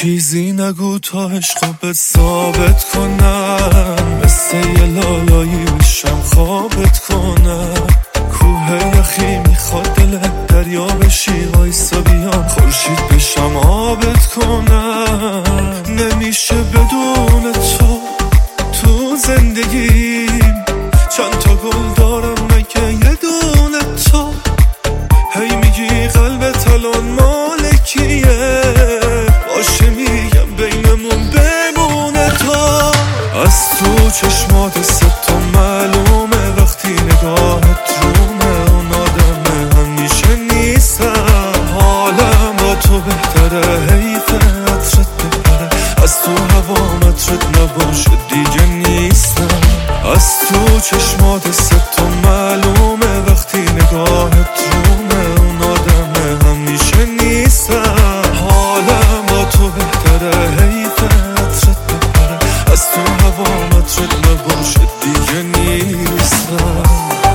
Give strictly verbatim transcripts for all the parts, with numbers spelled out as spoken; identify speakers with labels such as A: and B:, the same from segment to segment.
A: چیزی نگو تا عشقو ثابت کنم، مثل یه لالایی میشم خوابت کنم. کوه یخی میخواد دلت دریا بشی، وایسا بیام خورشید بشم آبت کنم. نمیشه بدون تو تو زندگیم، چند تا گل دارم مگه یه دونه تو. هی میگی قلبت الان مالکیه، باشه میگم بینمون بمونه تا. از تو چشمات ستو معلومه، وقتی نگاهت رومه اون آدمه همیشه نیستم. حالم با تو بهتره، حیفه عطرت بپره، از تو هوا مطرت نباشه دیگه نیستم. از تو چشمات ستو معلومه، وقتی نگاهت رومه اون آدمه همیشه نیستم. حالم با تو بهتره، حیفه عطرت بپره، از تو هوا مطرت نباشه دیگه نیستم.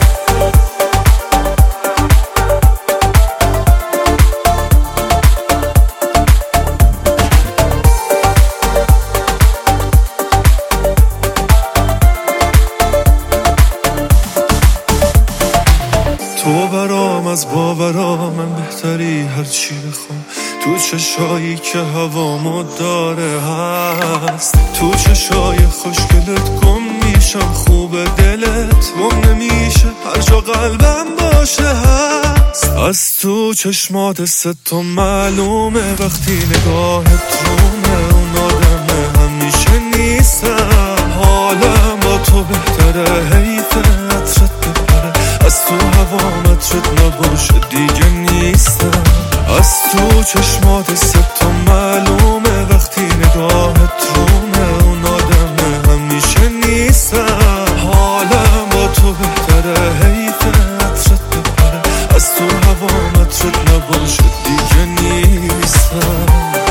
A: تو برام از باورام من بهتری هرچی بخوام، تو چشایی که هوامو داره هست. تو چشای خوشگلت گم میشم، خوب دلت گم نمیشه هر جا قلبم باشه هست. از تو چشمات ستو معلومه، وقتی نگاهت رومه اون آدمه همیشه نیستم. حالم با تو بهتره، حیفه عطرت بپره، از تو هوا مطرت نباشه دیگه نیستم. از تو چشمات ستو معلومه، وقتی نگاهت رومه اون آدمه همیشه نیستم. حالم با تو بهتره، حیفه عطرت بپره، از تو هوا مطرت نباشه دیگه نیستم.